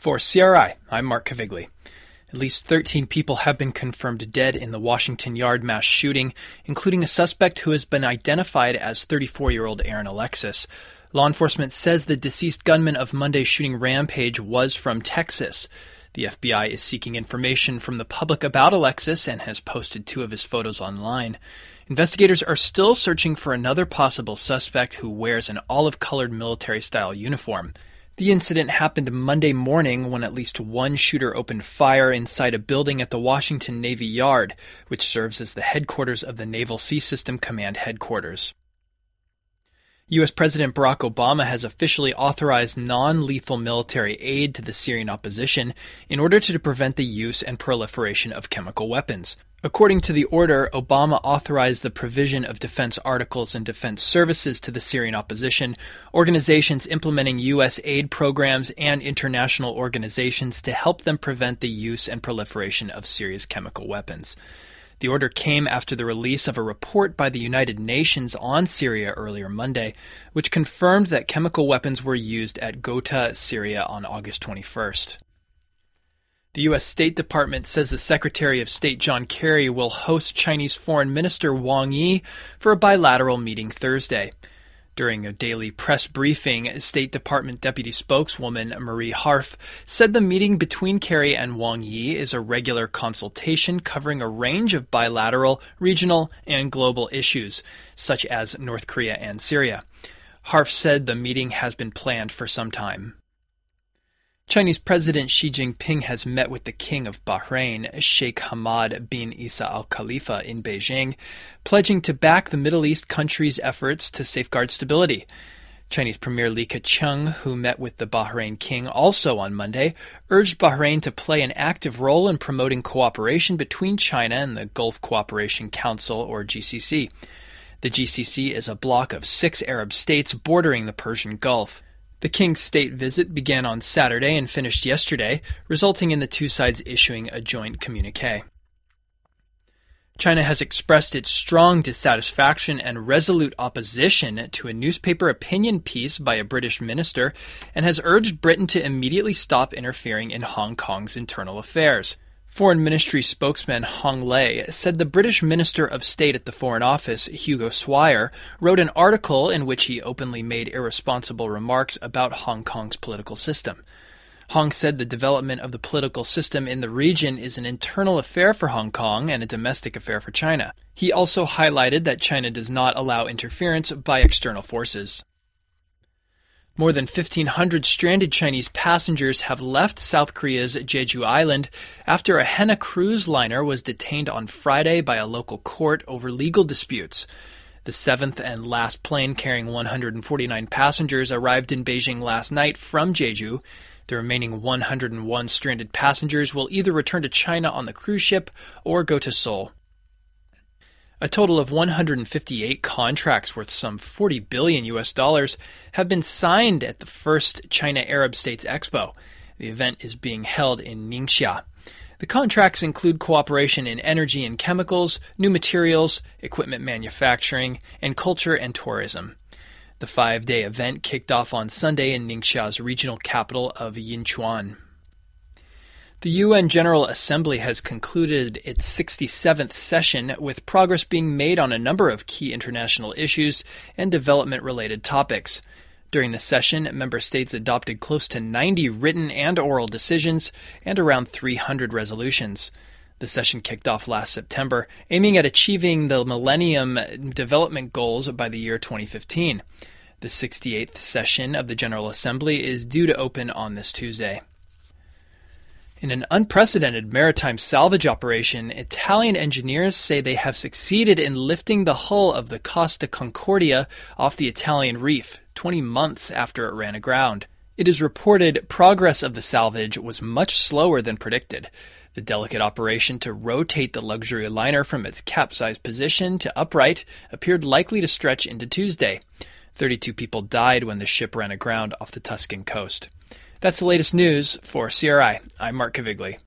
For CRI, I'm Mark Cavigli. At least 13 people have been confirmed dead in the Washington Yard mass shooting, including a suspect who has been identified as 34-year-old Aaron Alexis. Law enforcement says the deceased gunman of Monday's shooting rampage was from Texas. The FBI is seeking information from the public about Alexis and has posted 2 of his photos online. Investigators are still searching for another possible suspect who wears an olive-colored military-style uniform. The incident happened Monday morning when at least one shooter opened fire inside a building at the Washington Navy Yard, which serves as the headquarters of the Naval Sea System Command Headquarters. U.S. President Barack Obama has officially authorized non-lethal military aid to the Syrian opposition in order to prevent the use and proliferation of chemical weapons. According to the order, Obama authorized the provision of defense articles and defense services to the Syrian opposition, organizations implementing U.S. aid programs, and international organizations to help them prevent the use and proliferation of Syria's chemical weapons. The order came after the release of a report by the United Nations on Syria earlier Monday, which confirmed that chemical weapons were used at Ghouta, Syria on August 21st. The U.S. State Department says the Secretary of State John Kerry will host Chinese Foreign Minister Wang Yi for a bilateral meeting Thursday. During a daily press briefing, State Department Deputy Spokeswoman Marie Harf said the meeting between Kerry and Wang Yi is a regular consultation covering a range of bilateral, regional, and global issues, such as North Korea and Syria. Harf said the meeting has been planned for some time. Chinese President Xi Jinping has met with the King of Bahrain, Sheikh Hamad bin Isa Al Khalifa, in Beijing, pledging to back the Middle East country's efforts to safeguard stability. Chinese Premier Li Keqiang, who met with the Bahrain King also on Monday, urged Bahrain to play an active role in promoting cooperation between China and the Gulf Cooperation Council, or GCC. The GCC is a bloc of 6 Arab states bordering the Persian Gulf. The King's state visit began on Saturday and finished yesterday, resulting in the 2 sides issuing a joint communiqué. China has expressed its strong dissatisfaction and resolute opposition to a newspaper opinion piece by a British minister and has urged Britain to immediately stop interfering in Hong Kong's internal affairs. Foreign Ministry spokesman Hong Lei said the British Minister of State at the Foreign Office, Hugo Swire, wrote an article in which he openly made irresponsible remarks about Hong Kong's political system. Hong said the development of the political system in the region is an internal affair for Hong Kong and a domestic affair for China. He also highlighted that China does not allow interference by external forces. More than 1,500 stranded Chinese passengers have left South Korea's Jeju Island after a Hana cruise liner was detained on Friday by a local court over legal disputes. The 7th and last plane carrying 149 passengers arrived in Beijing last night from Jeju. The remaining 101 stranded passengers will either return to China on the cruise ship or go to Seoul. A total of 158 contracts worth some $40 billion have been signed at the first China Arab States Expo. The event is being held in Ningxia. The contracts include cooperation in energy and chemicals, new materials, equipment manufacturing, and culture and tourism. The 5-day event kicked off on Sunday in Ningxia's regional capital of Yinchuan. The UN General Assembly has concluded its 67th session, with progress being made on a number of key international issues and development-related topics. During the session, member states adopted close to 90 written and oral decisions and around 300 resolutions. The session kicked off last September, aiming at achieving the Millennium Development Goals by the year 2015. The 68th session of the General Assembly is due to open on this Tuesday. In an unprecedented maritime salvage operation, Italian engineers say they have succeeded in lifting the hull of the Costa Concordia off the Italian reef 20 months after it ran aground. It is reported progress of the salvage was much slower than predicted. The delicate operation to rotate the luxury liner from its capsized position to upright appeared likely to stretch into Tuesday. 32 people died when the ship ran aground off the Tuscan coast. That's the latest news for CRI. I'm Mark Cavigli.